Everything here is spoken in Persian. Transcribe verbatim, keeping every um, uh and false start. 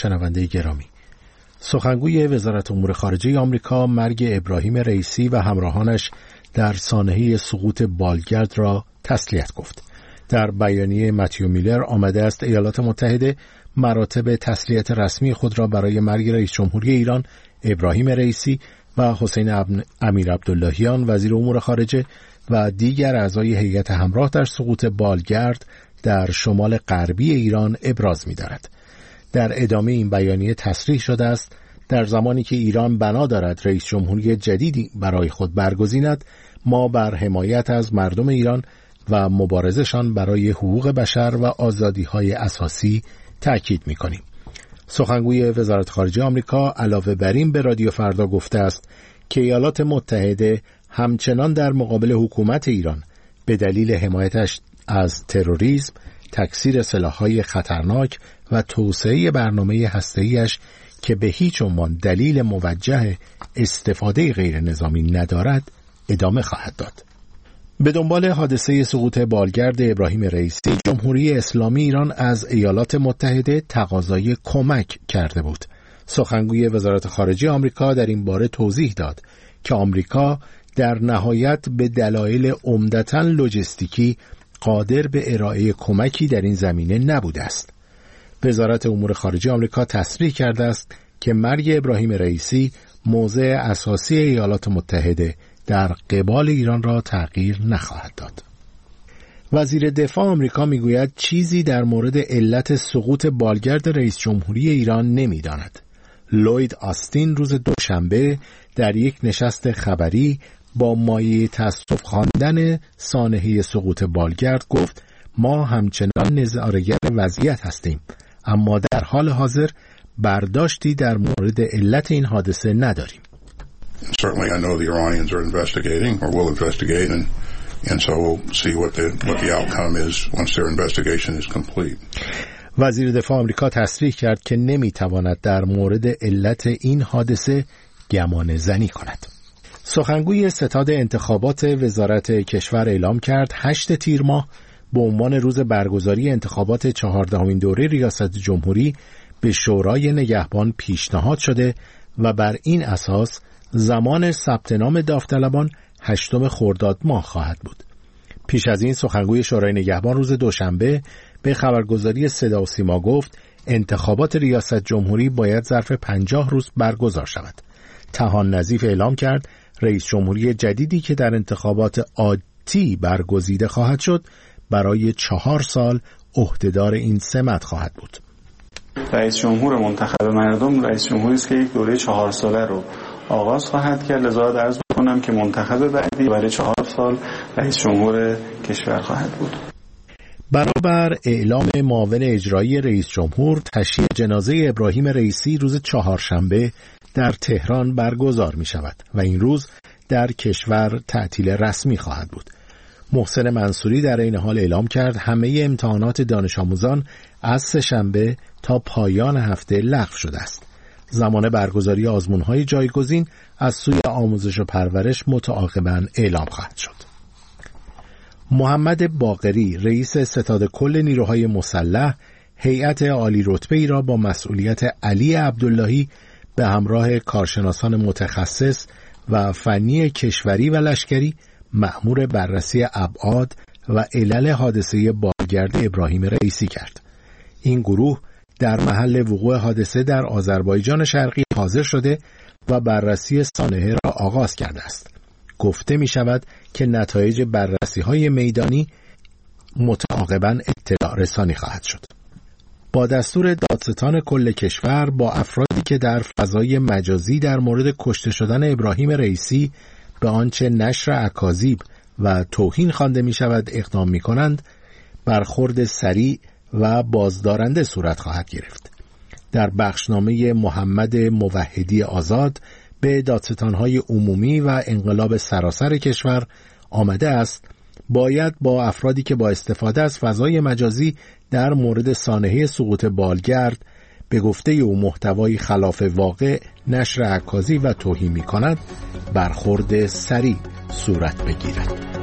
شنونده گرامی، سخنگوی وزارت امور خارجه آمریکا مرگ ابراهیم رئیسی و همراهانش در سانحه سقوط بالگرد را تسلیت گفت. در بیانیه متیو میلر آمده است ایالات متحده مراتب تسلیت رسمی خود را برای مرگ رئیس جمهوری ایران ابراهیم رئیسی و حسین امیر عبداللهیان وزیر امور خارجه و دیگر اعضای هیئت همراه در سقوط بالگرد در شمال غربی ایران ابراز می‌دارد. در ادامه این بیانیه تصریح شده است در زمانی که ایران بنا دارد رئیس جمهوری جدیدی برای خود برگزیند، ما بر حمایت از مردم ایران و مبارزشان برای حقوق بشر و آزادی‌های اساسی تأکید می‌کنیم. سخنگوی وزارت خارجه آمریکا علاوه بر این به رادیو فردا گفته است که ایالات متحده همچنان در مقابل حکومت ایران به دلیل حمایتش از تروریسم، تکثیر سلاح‌های خطرناک و توسعه برنامه هسته‌ایش که به هیچ عنوان دلیل موجه استفاده غیر نظامی ندارد ادامه خواهد داد. به دنبال حادثه سقوط بالگرد ابراهیم رئیسی، جمهوری اسلامی ایران از ایالات متحده تقاضای کمک کرده بود. سخنگوی وزارت خارجه آمریکا در این باره توضیح داد که آمریکا در نهایت به دلایل عمدتاً لوجستیکی قادر به ارائه کمکی در این زمینه نبوده است. وزارت امور خارجه آمریکا تصریح کرده است که مرگ ابراهیم رئیسی موضع اساسی ایالات متحده در قبال ایران را تغییر نخواهد داد. وزیر دفاع آمریکا میگوید چیزی در مورد علت سقوط بالگرد رئیس جمهوری ایران نمیداند. لوید آستین روز دوشنبه در یک نشست خبری با مایه تأسف خواندن سانحه سقوط بالگرد گفت ما همچنان نظاره‌گر وضعیت هستیم، اما در حال حاضر برداشتی در مورد علت این حادثه نداریم. Certainly I know the Iranians are investigating or will investigate and and so we'll see what the what the outcome is once their investigation is complete. وزیر دفاع آمریکا تصریح کرد که نمیتواند در مورد علت این حادثه گمان زنی کند. سخنگوی ستاد انتخابات وزارت کشور اعلام کرد هشت تیر ماه به عنوان روز برگزاری انتخابات چهاردهمین دوره ریاست جمهوری به شورای نگهبان پیشنهاد شده و بر این اساس زمان ثبت نام داوطلبان هشتم خرداد ماه خواهد بود. پیش از این سخنگوی شورای نگهبان روز دوشنبه به خبرگزاری صدا و سیما گفت انتخابات ریاست جمهوری باید ظرف پنجاه روز برگزار شود. طحان نظیف اعلام کرد رئیس جمهوری جدیدی که در انتخابات آتی برگزیده خواهد شد برای چهار سال عهدهدار این سمت خواهد بود. رئیس جمهور منتخب مردم رئیس جمهوری است که یک دوره چهار ساله رو آغاز خواهد کرد. لذا عرض می‌کنم که منتخب بعدی برای چهار سال رئیس جمهور کشور خواهد بود. برابر اعلام معاون اجرایی رئیس جمهور، تشییع جنازه ابراهیم رئیسی روز چهارشنبه در تهران برگزار می شود و این روز در کشور تعطیل رسمی خواهد بود. محسن منصوری در این حال اعلام کرد همه امتحانات دانش آموزان از سه‌شنبه تا پایان هفته لغو شده است. زمان برگزاری آزمون‌های جایگزین از سوی آموزش و پرورش متعاقباً اعلام خواهد شد. محمد باقری رئیس ستاد کل نیروهای مسلح هیئت عالی رتبه‌ای را با مسئولیت علی عبداللهی به همراه کارشناسان متخصص و فنی کشوری و لشکری مأمور بررسی ابعاد و علل حادثه بالگرد ابراهیم رئیسی کرد. این گروه در محل وقوع حادثه در آذربایجان شرقی حاضر شده و بررسی سانحه را آغاز کرده است. گفته می شود که نتایج بررسی های میدانی متعاقباً اطلاع رسانی خواهد شد. با دستور دادستان کل کشور با افرادی که در فضای مجازی در مورد کشته شدن ابراهیم رئیسی به آنچه نشر اکاذیب و توهین خوانده می شود اقدام می کنند، برخورد سریع و بازدارنده صورت خواهد گرفت. در بخشنامه محمد موحدی آزاد به دادستان‌های عمومی و انقلاب سراسر کشور آمده است باید با افرادی که با استفاده از فضای مجازی در مورد سانحه سقوط بالگرد به گفته او محتوای خلاف واقع نشر اکاذیب و توهین می‌کند برخورد سریع صورت بگیرد.